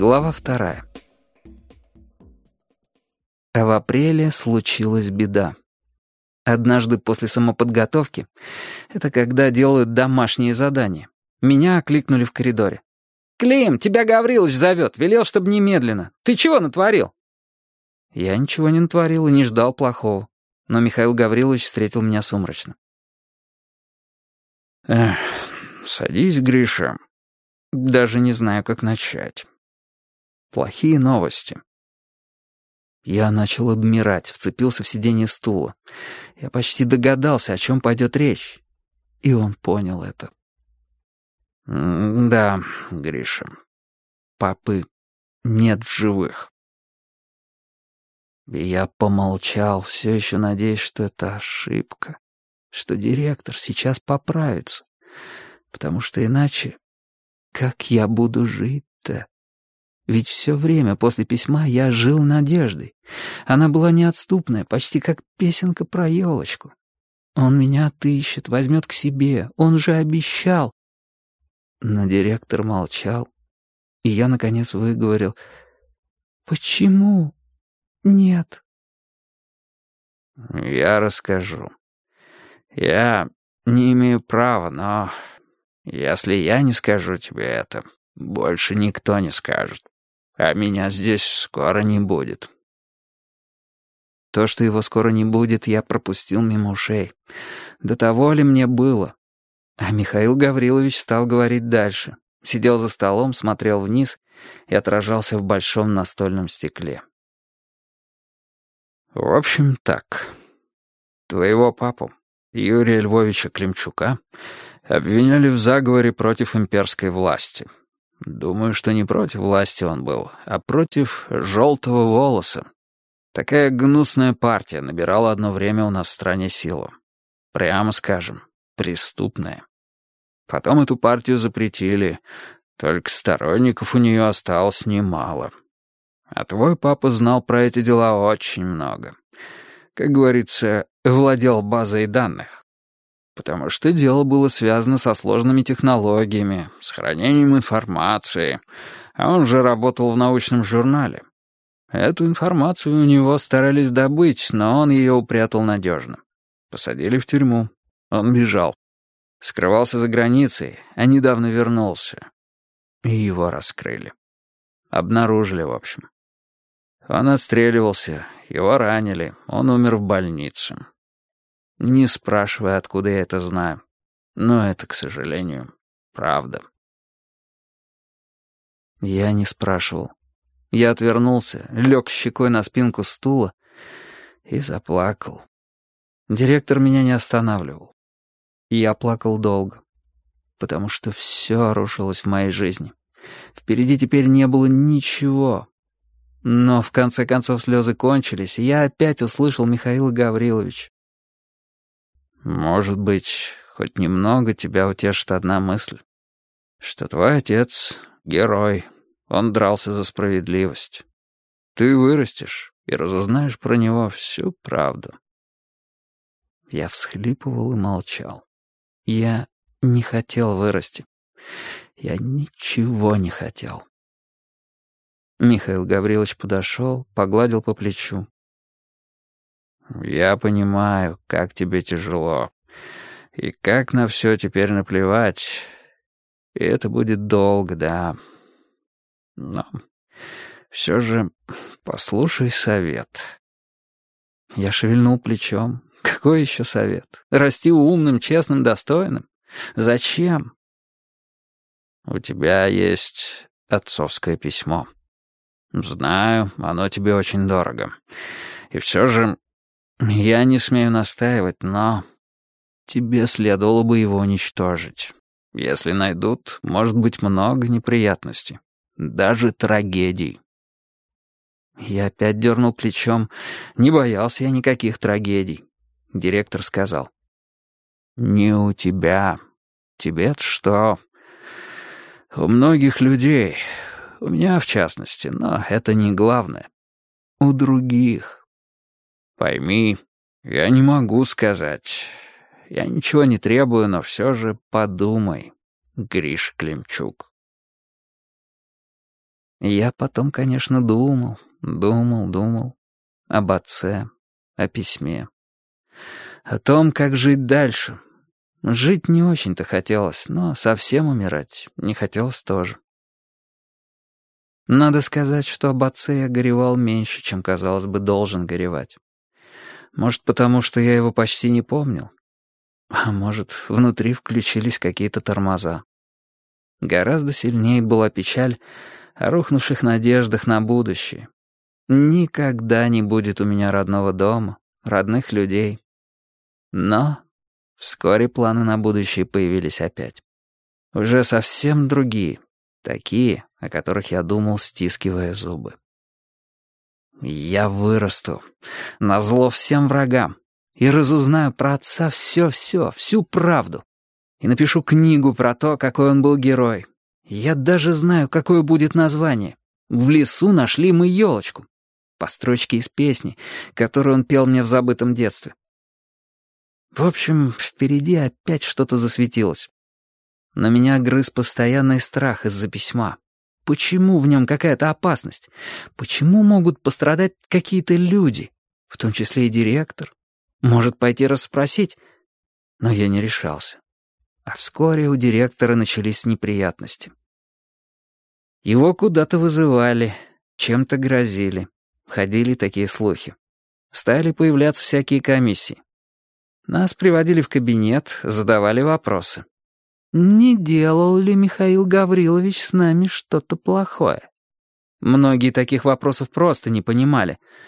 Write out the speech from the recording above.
Глава 2. А в апреле случилась беда. Однажды после самоподготовки, это когда делают домашние задания, меня окликнули в коридоре. «Клим, тебя Гаврилыч зовет, велел, чтобы немедленно. Ты чего натворил?» Я ничего не натворил и не ждал плохого, но Михаил Гаврилович встретил меня сумрачно. «Эх, садись, Гриша. Даже не знаю, как начать. Плохие новости». Я начал обмирать, вцепился в сиденье стула. Я почти догадался, о чем пойдет речь. И он понял это. «Да, Гриша, папы нет в живых». И я помолчал, все еще надеясь, что это ошибка, что директор сейчас поправится, потому что иначе как я буду жить-то? Ведь все время после письма я жил надеждой. Она была неотступная, почти как песенка про елочку. Он меня отыщет, возьмет к себе, он же обещал. Но директор молчал, и я, наконец, выговорил: «Почему нет?» «Я расскажу. Я не имею права, но если я не скажу тебе это, больше никто не скажет. А меня здесь скоро не будет». То, что его скоро не будет, я пропустил мимо ушей. До того ли мне было? А Михаил Гаврилович стал говорить дальше. Сидел за столом, смотрел вниз и отражался в большом настольном стекле. «В общем, так. Твоего папу, Юрия Львовича Климчука, обвиняли в заговоре против имперской власти. Думаю, что не против власти он был, а против «желтого волоса». Такая гнусная партия набирала одно время у нас в стране силу. Прямо скажем, преступная. Потом эту партию запретили, только сторонников у нее осталось немало. А твой папа знал про эти дела очень много. Как говорится, владел базой данных. Потому что дело было связано со сложными технологиями, с хранением информации, а он же работал в научном журнале. Эту информацию у него старались добыть, но он ее упрятал надежно. Посадили в тюрьму. Он бежал. Скрывался за границей, а недавно вернулся. И его раскрыли. Обнаружили, в общем. Он отстреливался, его ранили, он умер в больнице. Не спрашивай, откуда я это знаю. Но это, к сожалению, правда. Я не спрашивал. Я отвернулся, лег щекой на спинку стула и заплакал. Директор меня не останавливал. Я плакал долго, потому что все рушилось в моей жизни. Впереди теперь не было ничего. Но в конце концов слезы кончились, и я опять услышал Михаила Гавриловича. «Может быть, хоть немного тебя утешит одна мысль, что твой отец — герой, он дрался за справедливость. Ты вырастешь и разузнаешь про него всю правду». Я всхлипывал и молчал. Я не хотел вырасти. Я ничего не хотел. Михаил Гаврилович подошел, погладил по плечу. «Я понимаю, как тебе тяжело, и как на все теперь наплевать. И это будет долго, да. Но все же послушай совет». Я шевельнул плечом. Какой еще совет? Расти умным, честным, достойным? Зачем? «У тебя есть отцовское письмо. Знаю, оно тебе очень дорого. И все же я не смею настаивать, но тебе следовало бы его уничтожить. Если найдут, может быть много неприятностей, даже трагедий». Я опять дернул плечом. Не боялся я никаких трагедий. Директор сказал: «Не у тебя. Тебе-то что? У многих людей, у меня в частности, но это не главное. У других. Пойми, я не могу сказать. Я ничего не требую, но все же подумай, Гриш Климчук». Я потом, конечно, думал об отце, о письме, о том, как жить дальше. Жить не очень-то хотелось, но совсем умирать не хотелось тоже. Надо сказать, что об отце я горевал меньше, чем, казалось бы, должен горевать. Может, потому что я его почти не помнил. А может, внутри включились какие-то тормоза. Гораздо сильнее была печаль о рухнувших надеждах на будущее. Никогда не будет у меня родного дома, родных людей. Но вскоре планы на будущее появились опять. Уже совсем другие, такие, о которых я думал, стискивая зубы. Я вырасту, назло всем врагам, и разузнаю про отца всю правду. И напишу книгу про то, какой он был герой. Я даже знаю, какое будет название. «В лесу нашли мы елочку». По строчке из песни, которую он пел мне в забытом детстве. В общем, впереди опять что-то засветилось. Но меня грыз постоянный страх из-за письма. Почему в нем какая-то опасность? Почему могут пострадать какие-то люди, в том числе и директор? Может, пойти расспросить? Но я не решался. А вскоре у директора начались неприятности. Его куда-то вызывали, чем-то грозили. Ходили такие слухи. Стали появляться всякие комиссии. Нас приводили в кабинет, задавали вопросы. Не делал ли Михаил Гаврилович с нами что-то плохое? Многие таких вопросов просто не понимали.